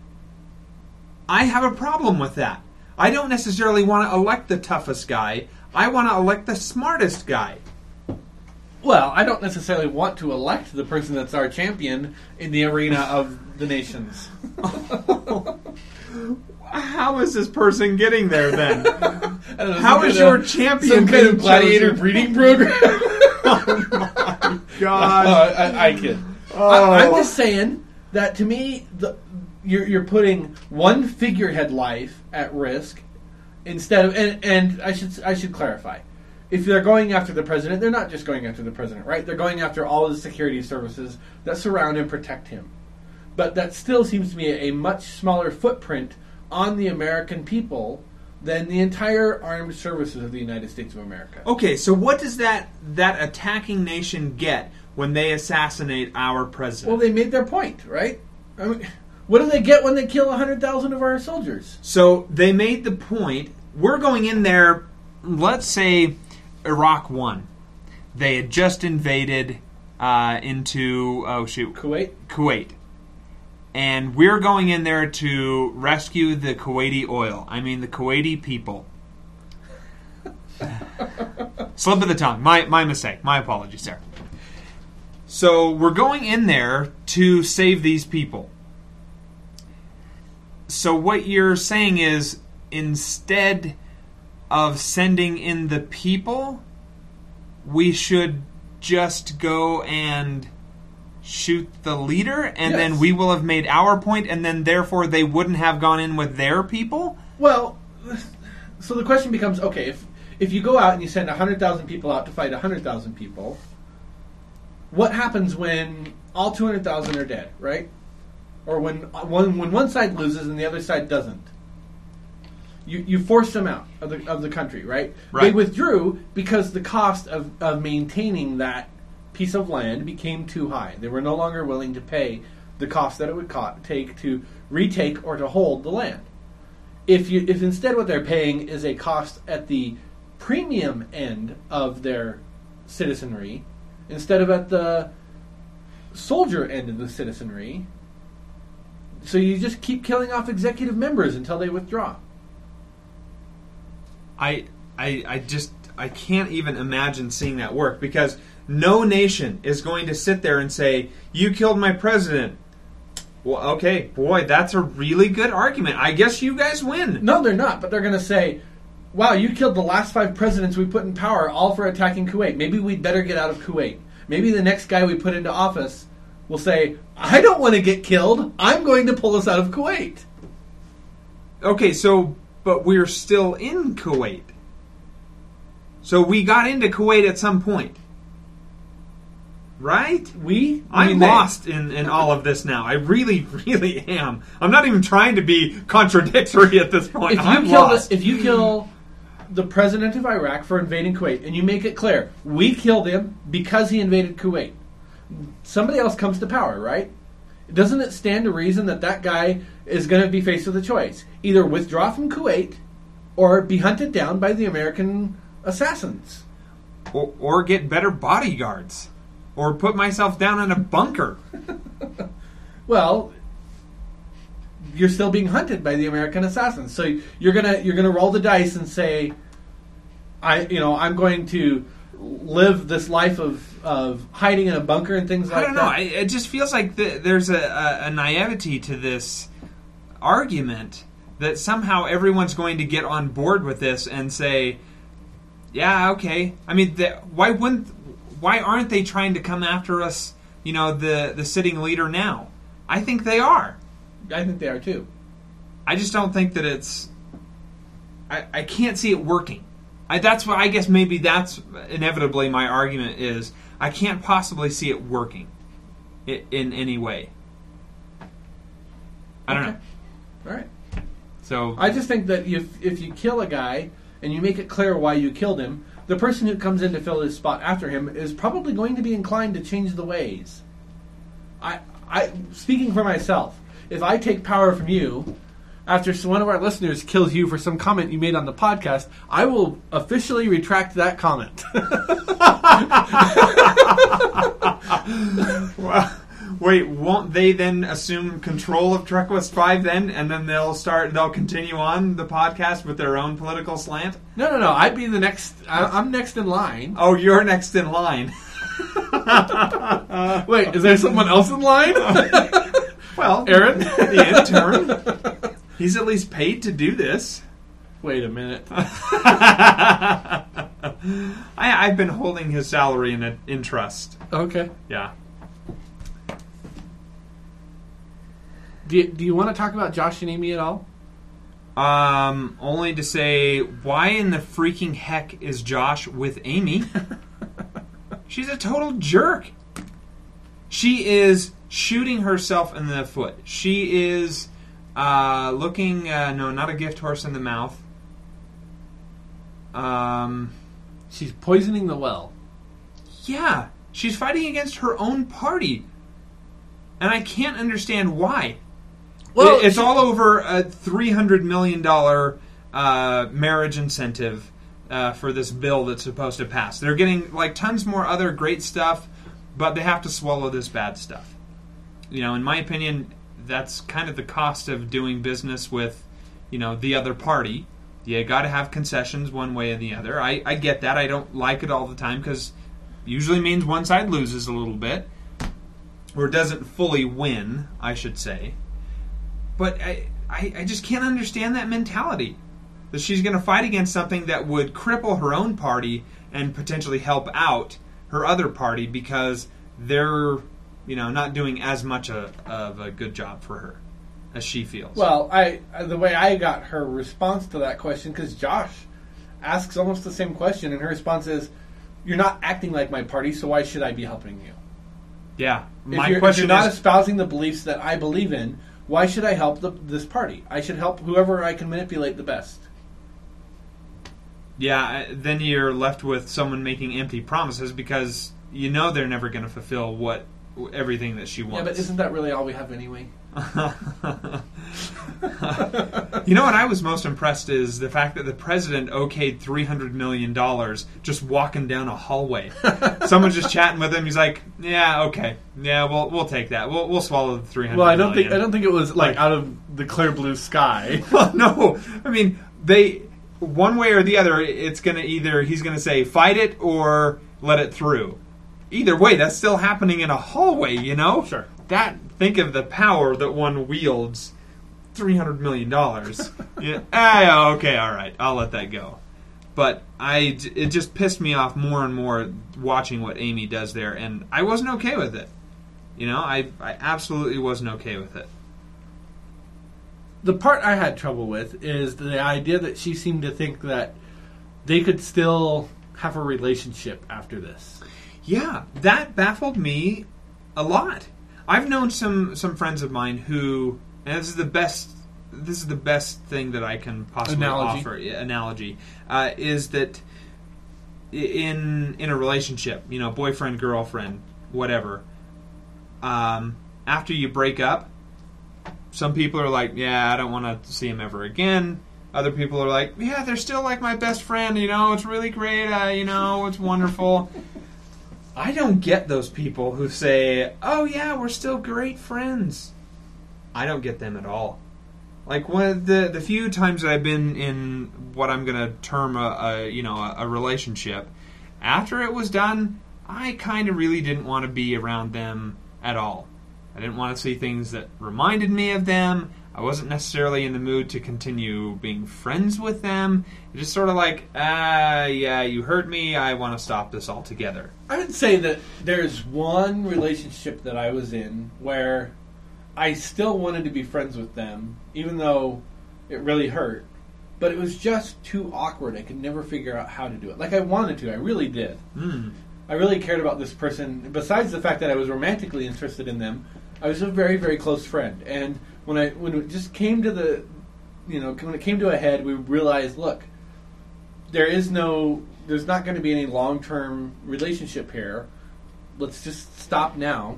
I have a problem with that. I don't necessarily want to elect the toughest guy. I want to elect the smartest guy. Well, I don't necessarily want to elect the person that's our champion in the arena of the nations. How is this person getting there then? I don't know, How some is kind your of- champion Some kind being of gladiator chosen? breeding program? Oh God! Uh, I, I kid. Oh. I, I'm just saying that to me, the, you're, you're putting one figurehead life at risk instead of, and, and I should I should clarify. If they're going after the president, they're not just going after the president, right? They're going after all of the security services that surround and protect him. But that still seems to me a, a much smaller footprint on the American people than the entire armed services of the United States of America. Okay, so what does that that attacking nation get when they assassinate our president? Well, they made their point, right? I mean, what do they get when they kill one hundred thousand of our soldiers? So they made the point. We're going in there. Let's say Iraq won. They had just invaded uh, into oh shoot Kuwait? Kuwait. And we're going in there to rescue the Kuwaiti oil. I mean, the Kuwaiti people. Slip of the tongue. My my mistake. My apologies, sir. So we're going in there to save these people. So what you're saying is, instead of sending in the people, we should just go and shoot the leader, and Yes. then we will have made our point, and then therefore they wouldn't have gone in with their people? Well, so the question becomes, okay, if if you go out and you send one hundred thousand people out to fight one hundred thousand people, what happens when all two hundred thousand are dead, right? Or when, when when one side loses and the other side doesn't? You you forced them out of the of the country, right? Right. They withdrew because the cost of, of maintaining that piece of land became too high. They were no longer willing to pay the cost that it would co- take to retake or to hold the land. If you if instead what they're paying is a cost at the premium end of their citizenry, instead of at the soldier end of the citizenry, so you just keep killing off executive members until they withdraw. I, I, I just, I can't even imagine seeing that work, because no nation is going to sit there and say, you killed my president. Well, okay, boy, that's a really good argument. I guess you guys win. No, they're not, but they're going to say, wow, you killed the last five presidents we put in power, all for attacking Kuwait. Maybe we'd better get out of Kuwait. Maybe the next guy we put into office will say, I don't want to get killed. I'm going to pull us out of Kuwait. Okay, so, but we're still in Kuwait. So we got into Kuwait at some point. Right? We? I'm I mean, lost in, in all of this now. I really, really am. I'm not even trying to be contradictory at this point. If you I'm kill lost. The, if you kill the president of Iraq for invading Kuwait, and you make it clear, we killed him because he invaded Kuwait, somebody else comes to power, right? Doesn't it stand to reason that that guy is going to be faced with a choice? Either withdraw from Kuwait or be hunted down by the American assassins. Or, or get better bodyguards. Or put myself down in a bunker. Well, you're still being hunted by the American assassins. So you're gonna you're gonna roll the dice and say, I you know I'm going to live this life of, of hiding in a bunker and things like that. I don't know. I, it just feels like the, there's a, a, a naivety to this argument that somehow everyone's going to get on board with this and say, yeah, okay. I mean, the, why wouldn't? Why aren't they trying to come after us? You know, the the sitting leader now. I think they are. I think they are too. I just don't think that it's. I, I can't see it working. I, that's what I guess maybe that's inevitably my argument is. I can't possibly see it working, in, in any way. I don't Okay. know. All right. So I just think that if if you kill a guy and you make it clear why you killed him, the person who comes in to fill his spot after him is probably going to be inclined to change the ways. I, I, speaking for myself, if I take power from you, after one of our listeners kills you for some comment you made on the podcast, I will officially retract that comment. well, wait, won't they then assume control of Trek West five then, and then they'll start, they'll continue on the podcast with their own political slant? No, no, no. I'd be the next. I, I'm next in line. Oh, you're next in line. Wait, is there someone else in line? Well, Aaron, the intern. He's at least paid to do this. Wait a minute. I, I've been holding his salary in a, in trust. Okay. Yeah. Do you, do you want to talk about Josh and Amy at all? Um, only to say, why in the freaking heck is Josh with Amy? She's a total jerk. She is shooting herself in the foot. She is uh, looking, uh, no, not a gift horse in the mouth. Um, She's poisoning the well. yeah, she's fighting against her own party. And I can't understand why. Well, It- it's she- all over a three hundred million dollars uh, marriage incentive uh, for this bill that's supposed to pass. They're getting like tons more other great stuff, but they have to swallow this bad stuff. You know, in my opinion, that's kind of the cost of doing business with, you know, the other party. You got to have concessions one way or the other. I, I get that. I don't like it all the time because usually means one side loses a little bit. Or doesn't fully win, I should say. But I, I, I just can't understand that mentality. That she's going to fight against something that would cripple her own party and potentially help out her other party because they're, you know, not doing as much a, of a good job for her as she feels. Well, I the way I got her response to that question, because Josh asks almost the same question, and her response is, "You're not acting like my party, so why should I be helping you? yeah. If My you're, if question you're not is, espousing the beliefs that I believe in, why should I help the, this party? I should help whoever I can manipulate the best." Yeah, I- then you're left with someone making empty promises because you know they're never going to fulfill what everything that she wants. Yeah, but isn't that really all we have anyway? You know what I was most impressed is the fact that the president okayed three hundred million dollars just walking down a hallway. Someone's just chatting with him. He's like, "Yeah, okay, yeah, we'll we'll take that. We'll we'll swallow the three hundred." Well, I don't million. think I don't think it was like, Like- out of the clear blue sky. Well, no, I mean they one way or the other. It's gonna either he's gonna say fight it or let it through. Either way, that's still happening in a hallway. You know, Sure. That think of the power that one wields. Three hundred million dollars. Yeah. Ah, okay, all right. I'll let that go. But I, it just pissed me off more and more watching what Amy does there, and I wasn't okay with it. You know, I, I absolutely wasn't okay with it. The part I had trouble with is the idea that she seemed to think that they could still have a relationship after this. Yeah, that baffled me a lot. I've known some some friends of mine who, and this is the best. This is the best thing that I can possibly Analogy. offer. yeah, Analogy uh, is that i- in in a relationship, you know, boyfriend, girlfriend, whatever. Um, after you break up, some people are like, "Yeah, I don't want to see him ever again." Other people are like, "Yeah, they're still like my best friend. You know, it's really great. Uh, you know, it's wonderful." I don't get those people who say, "Oh yeah, we're still great friends." I don't get them at all. Like one of the the few times that I've been in what I'm gonna term a, a you know a, a relationship, after it was done, I kind of really didn't want to be around them at all. I didn't want to see things that reminded me of them. I wasn't necessarily in the mood to continue being friends with them. It just sort of like, ah, yeah, you hurt me. I want to stop this altogether. I would say that there's one relationship that I was in where I still wanted to be friends with them, even though it really hurt. But it was just too awkward. I could never figure out how to do it. Like I wanted to. I really did. Mm. I really cared about this person. Besides the fact that I was romantically interested in them, I was a very, very close friend. And when I when it just came to the, you know, when it came to a head, we realized, look, there is no, there's not going to be any long-term relationship here. Let's just stop now.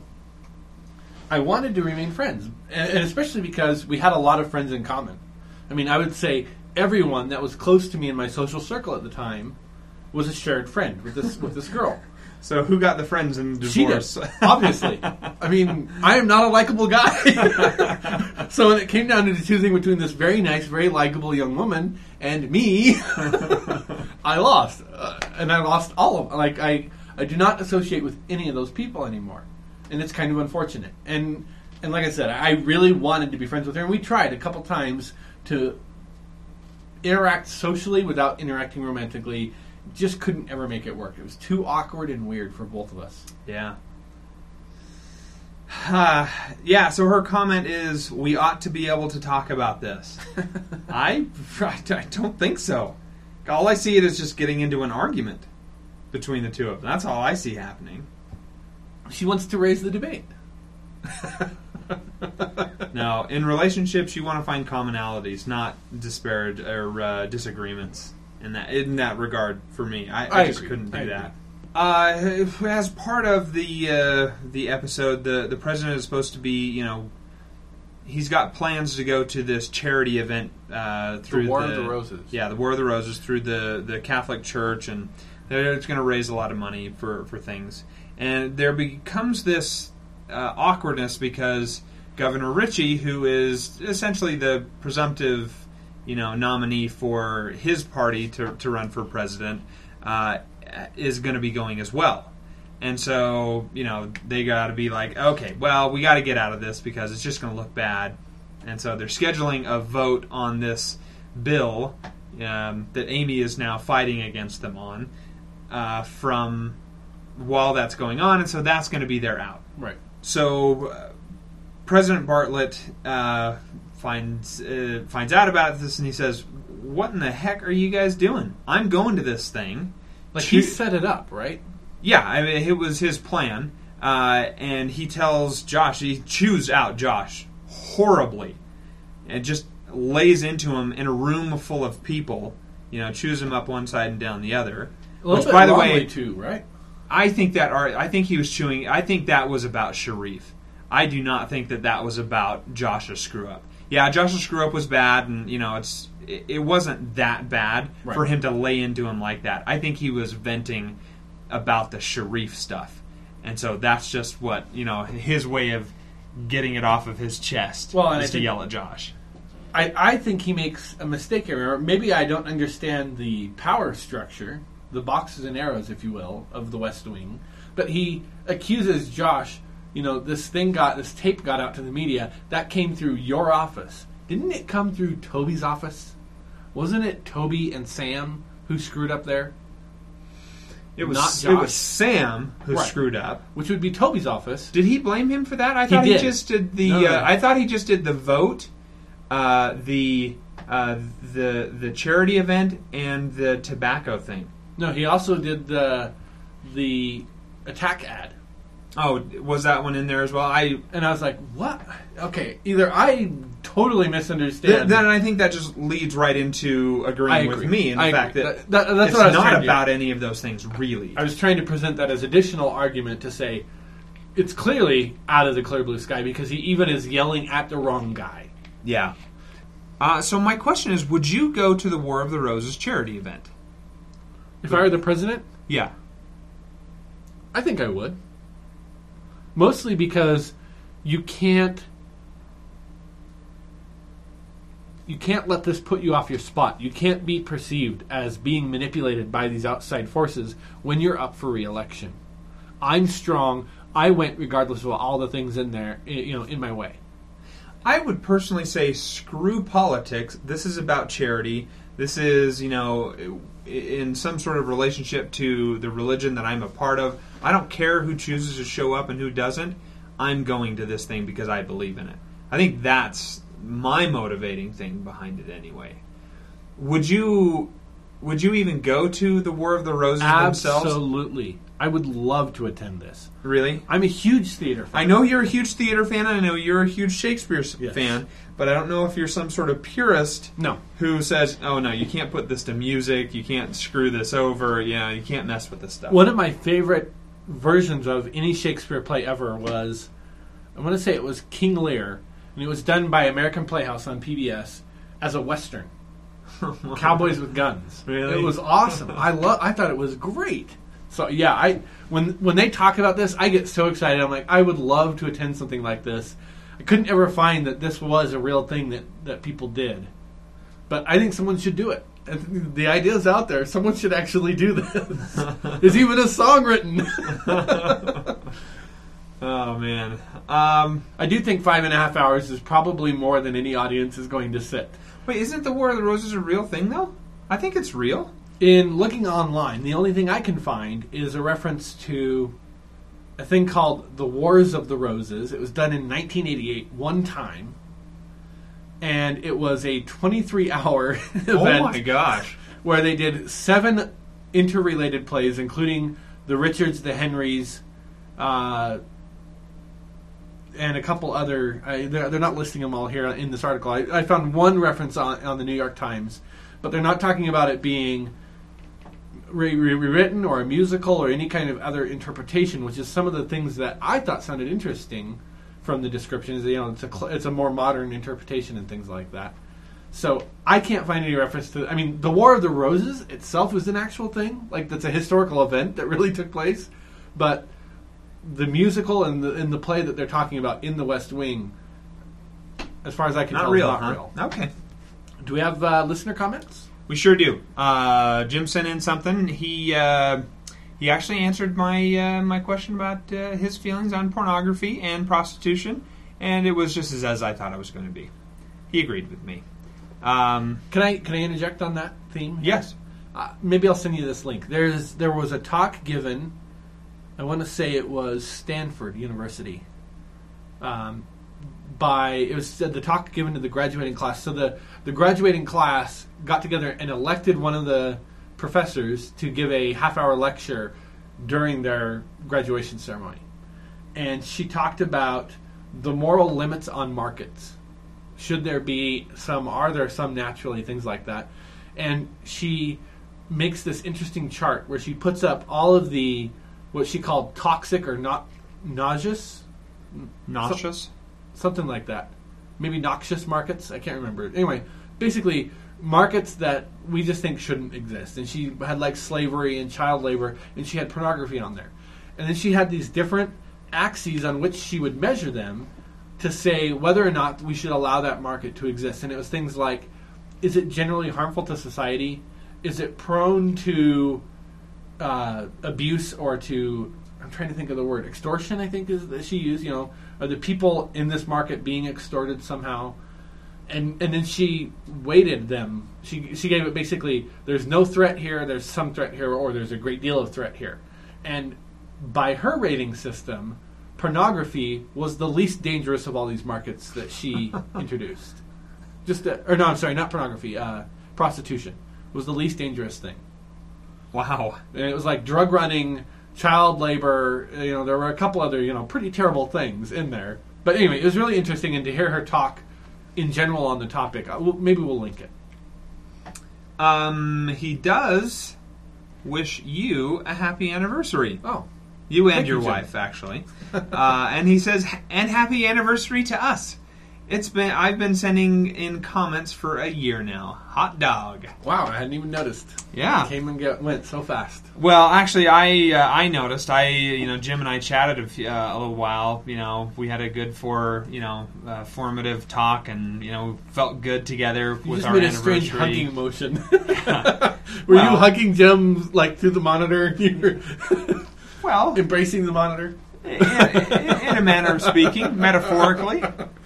I wanted to remain friends, and, and especially because we had a lot of friends in common. I mean, I would say everyone that was close to me in my social circle at the time was a shared friend with this with this girl. So who got the friends in the She did, divorce? obviously. I mean, I am not a likable guy. So when it came down to choosing between this very nice, very likable young woman and me, I lost, uh, and I lost all of. Like I, I do not associate with any of those people anymore, and it's kind of unfortunate. And and like I said, I really wanted to be friends with her, and we tried a couple times to interact socially without interacting romantically. Just couldn't ever make it work. It was too awkward and weird for both of us. Yeah. Uh, yeah, so her comment is, we ought to be able to talk about this. I, I don't think so. All I see it is just getting into an argument between the two of them. That's all I see happening. She wants to raise the debate. No, in relationships, you want to find commonalities, not disparage or uh, disagreements. In that in that regard, for me, I, I, I just agree. couldn't do I that. Uh, as part of the uh, the episode, the the president is supposed to be, you know, he's got plans to go to this charity event uh, through The War of the Roses. Yeah, the War of the Roses through the the Catholic Church, and it's going to raise a lot of money for for things. And there becomes this uh, awkwardness because Governor Ritchie, who is essentially the presumptive, you know, nominee for his party to to run for president, uh, is going to be going as well. And so, you know, they got to be like, okay, well, we got to get out of this because it's just going to look bad. And so they're scheduling a vote on this bill um, that Amy is now fighting against them on uh, from while that's going on. And so that's going to be their out. Right. So uh, President Bartlett uh, finds uh, finds out about this, and he says, "What in the heck are you guys doing? I'm going to this thing." Like, Choo- he set it up, right? Yeah, I mean, it was his plan, uh, and he tells Josh, he chews out Josh horribly, and just lays into him in a room full of people, You know, choose him up one side and down the other. A little Which, bit by the wrongly way, too, right? I think that art. I think he was chewing. I think that was about Sharif. I do not think that that was about Josh's screw up. Yeah, Josh's screw up was bad, and you know, it's it, it wasn't that bad Right. for him to lay into him like that. I think he was venting about the Sharif stuff, and so that's just what you know his way of getting it off of his chest. Well, and is I to think- yell at Josh. I, I think he makes a mistake here. Or maybe I don't understand the power structure, the boxes and arrows, if you will, of the West Wing. But he accuses Josh, you know, this thing got, this tape got out to the media. That came through your office. Didn't it come through Toby's office? Wasn't it Toby and Sam who screwed up there? It was Not it Josh. was Sam who Right. screwed up. Which would be Toby's office. Did he blame him for that? I thought he, did. just did the. No, no, uh, no. I thought he just did the vote, uh, the uh, the the charity event, and the tobacco thing. No, he also did the the attack ad. Oh, was that one in there as well? I And I was like, what? Okay, either I totally th- misunderstand. then I think that just leads right into agreeing I with agree. me and the I fact agree. that, That- that- that's it's what I was not trying to do. about any of those things really. I was trying to present that as additional argument to say it's clearly out of the clear blue sky because he even is yelling at the wrong guy. Yeah. Uh, so my question is, would you go to the War of the Roses charity event? If I were the president, Yeah. I think I would. Mostly because you can't you can't let this put you off your spot. You can't be perceived as being manipulated by these outside forces when you're up for re-election. I'm strong. I went regardless of all the things in there, i- you know, in my way. I would personally say screw politics. This is about charity. This is, you know, in some sort of relationship to the religion that I'm a part of. I don't care who chooses to show up and who doesn't. I'm going to this thing because I believe in it. I think that's my motivating thing behind it anyway. Would you would you even go to the War of the Roses themselves? Absolutely. I would love to attend this. Really? I'm a huge theater fan. I know you're a huge theater fan, and I know you're a huge Shakespeare Yes. fan, but I don't know if you're some sort of purist No. who says, oh no, you can't put this to music, you can't screw this over, you know, you can't mess with this stuff. One of my favorite versions of any Shakespeare play ever was, I want to say it was King Lear, and it was done by American Playhouse on P B S as a Western. Cowboys with guns. Really? It was awesome. I love. I thought it was great. So yeah, I when when they talk about this, I get so excited. I'm like, I would love to attend something like this. I couldn't ever find that this was a real thing that, that people did, but I think someone should do it. And the idea's out there. Someone should actually do this. There's even a song written. Oh man. Um, I do think five and a half hours is probably more than any audience is going to sit. wait, isn't the War of the Roses a real thing though? I think it's real. In looking online, the only thing I can find is a reference to a thing called The Wars of the Roses. It was done in nineteen eighty-eight, one time. And it was a twenty-three hour event Oh my gosh. where they did seven interrelated plays, including the Richards, the Henrys, uh, and a couple other. Uh, they're, they're not listing them all here in this article. I, I found one reference on, on the New York Times, but they're not talking about it being re- re- rewritten or a musical or any kind of other interpretation, which is some of the things that I thought sounded interesting from the descriptions. You know, it's a cl- it's a more modern interpretation and things like that. So I can't find any reference to. I mean, the War of the Roses itself is an actual thing, like that's a historical event that really took place, but the musical and the and the play that they're talking about in the West Wing, as far as I can Not tell, real, is not huh? real. Okay. Do we have uh, listener comments? We sure do. Uh, Jim sent in something. He uh, he actually answered my uh, my question about uh, his feelings on pornography and prostitution, and it was just as, as I thought it was going to be. He agreed with me. Um, Can I can I interject on that theme? yes. Uh, maybe I'll send you this link. There's there was a talk given. I want to say it was Stanford University. Um, by it was the talk given to the graduating class. So the the graduating class got together and elected one of the professors to give a half hour lecture during their graduation ceremony, and she talked about the moral limits on markets. Should there be some? Are there some naturally? Things like that. and she makes this interesting chart where she puts up all of the what she called toxic or not nauseous, Nauseous? So, something like that. Maybe noxious markets. I can't remember. Anyway, basically markets that we just think shouldn't exist. And she had like slavery and child labor, and she had pornography on there. And then she had these different axes on which she would measure them to say whether or not we should allow that market to exist. And it was things like, is it generally harmful to society? Is it prone to uh, abuse or to, I'm trying to think of the word, extortion, I think is that she used, you know, are the people in this market being extorted somehow? And and then she weighted them. She she gave it basically, there's no threat here, there's some threat here, or there's a great deal of threat here. And by her rating system, pornography was the least dangerous of all these markets that she introduced. Just uh, or no, I'm sorry, not pornography. Uh, prostitution was the least dangerous thing. Wow. And it was like drug running, child labor. You know, there were a couple other you know pretty terrible things in there. But anyway, it was really interesting, and to hear her talk in general on the topic, uh, we'll, maybe we'll link it. Um, he does wish you a happy anniversary. Oh. You and Thank your you, Jim. wife, actually. uh, and he says, and happy anniversary to us. It's been I've been sending in comments for a year now. Hot dog. Wow, I hadn't even noticed. Yeah. It came and get, went so fast. Well, actually, I uh, I noticed. I you know Jim and I chatted a, few, uh, a little while. You know, we had a good for you know uh, formative talk, and you know felt good together You with just our made a anniversary. strange hugging motion. Yeah. Were Well- you hugging Jim like through the monitor? You were Well, embracing the monitor. in, in, in a manner of speaking, metaphorically.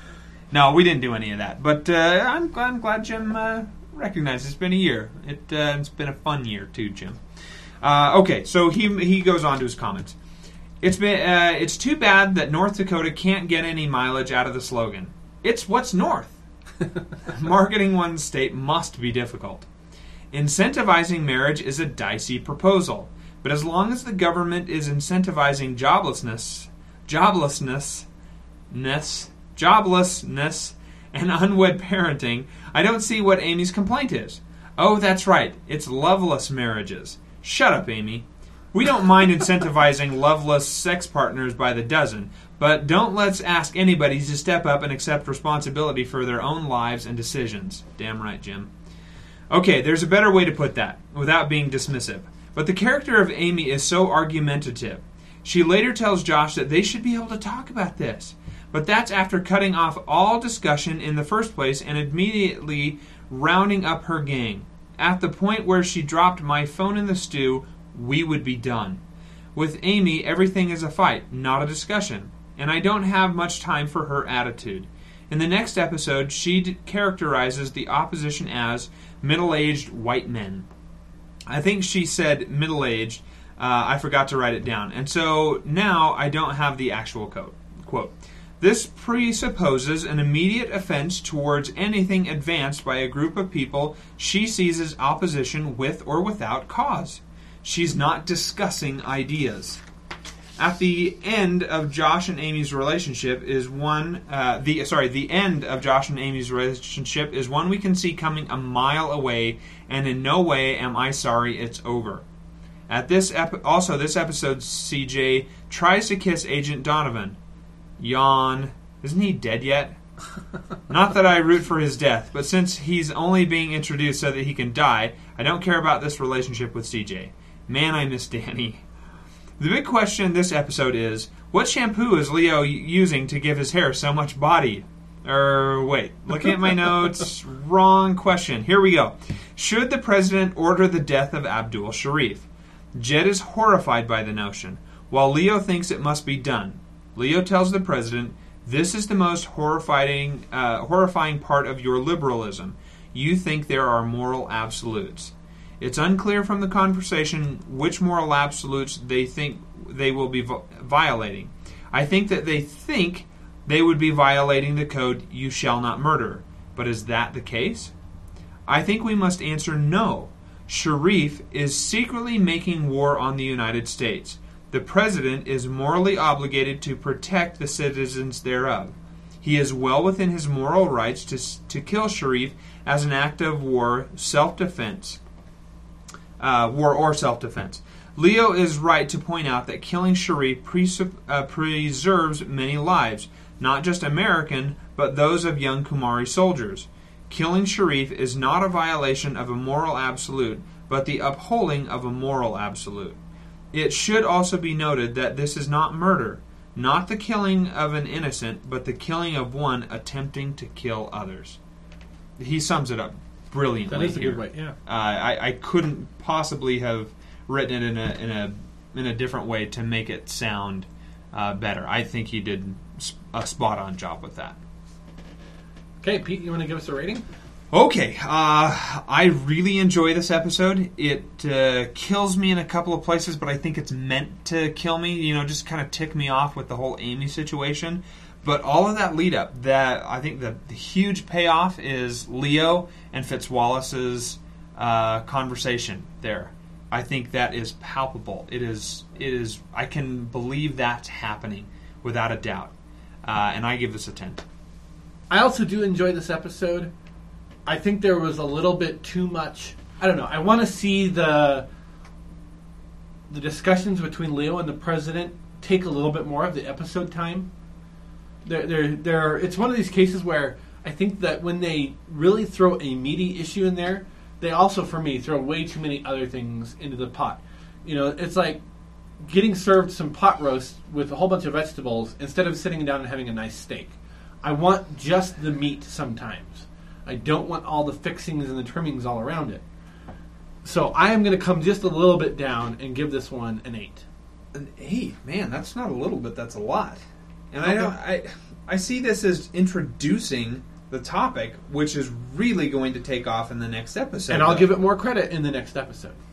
No, we didn't do any of that. But uh, I'm, I'm glad Jim uh, recognized it's been a year. It, uh, it's been a fun year, too, Jim. Uh, okay, so he he goes on to his comments. It's been uh, it's too bad that North Dakota can't get any mileage out of the slogan. It's what's north. Marketing one's state must be difficult. Incentivizing marriage is a dicey proposal. But as long as the government is incentivizing joblessness, joblessness, ness, joblessness, and unwed parenting, I don't see what Amy's complaint is. Oh, that's right. It's loveless marriages. Shut up, Amy. We don't mind incentivizing loveless sex partners by the dozen, but don't let's ask anybody to step up and accept responsibility for their own lives and decisions. Damn right, Jim. Okay, there's a better way to put that, without being dismissive. But the character of Amy is so argumentative. She later tells Josh that they should be able to talk about this. But that's after cutting off all discussion in the first place and immediately rounding up her gang. At the point where she dropped my phone in the stew, we would be done. With Amy, everything is a fight, not a discussion. And I don't have much time for her attitude. In the next episode, she d- characterizes the opposition as middle-aged white men. I think she said middle-aged. Uh, I forgot to write it down. And so now I don't have the actual code. Quote, this presupposes an immediate offense towards anything advanced by a group of people she sees as opposition with or without cause. She's not discussing ideas. At the end of Josh and Amy's relationship is one, uh, the sorry, the end of Josh and Amy's relationship is one we can see coming a mile away, and in no way am I sorry it's over. At this ep- also this episode, C J tries to kiss Agent Donovan. Yawn. Isn't he dead yet? Not that I root for his death, but since he's only being introduced so that he can die, I don't care about this relationship with C J. Man, I miss Danny. The big question this episode is, what shampoo is Leo using to give his hair so much body? Er, wait. Looking at my notes, wrong question. Here we go. Should the president order the death of Abdul Sharif? Jed is horrified by the notion, while Leo thinks it must be done. Leo tells the president, this is the most horrifying, uh, horrifying part of your liberalism. You think there are moral absolutes. It's unclear from the conversation which moral absolutes they think they will be vo- violating. I think that they think they would be violating the code, you shall not murder. But is that the case? I think we must answer no. Sharif is secretly making war on the United States. The president is morally obligated to protect the citizens thereof. He is well within his moral rights to to kill Sharif as an act of war, self-defense, uh, war or self-defense. Leo is right to point out that killing Sharif pres- uh, preserves many lives, not just American, but those of young Kumari soldiers. Killing Sharif is not a violation of a moral absolute, but the upholding of a moral absolute. It should also be noted that this is not murder, not the killing of an innocent, but the killing of one attempting to kill others. He sums it up brilliantly. That is a here. good way, yeah. Uh, I, I couldn't possibly have written it in a in a in a different way to make it sound uh, better. I think he did a spot on job with that. Okay, Pete, you want to give us a rating? Okay, uh, I really enjoy this episode. It uh, kills me in a couple of places, but I think it's meant to kill me. You know, just kind of tick me off with the whole Amy situation. But all of that lead up, that I think the, the huge payoff is Leo and Fitzwallace's uh, conversation there. I think that is palpable. It is. It is. I can believe that's happening without a doubt, uh, and I give this a ten. I also do enjoy this episode. I think there was a little bit too much. I don't know. I want to see the the discussions between Leo and the president take a little bit more of the episode time. There, there, there. It's one of these cases where I think that when they really throw a meaty issue in there, they also, for me, throw way too many other things into the pot. You know, it's like getting served some pot roast with a whole bunch of vegetables instead of sitting down and having a nice steak. I want just the meat sometimes. I don't want all the fixings and the trimmings all around it. So I am going to come just a little bit down and give this one an eight. An eight? Man, that's not a little bit, that's a lot. And Okay. I don't, I I see this as introducing the topic, which is really going to take off in the next episode. And I'll though. give it more credit in the next episode.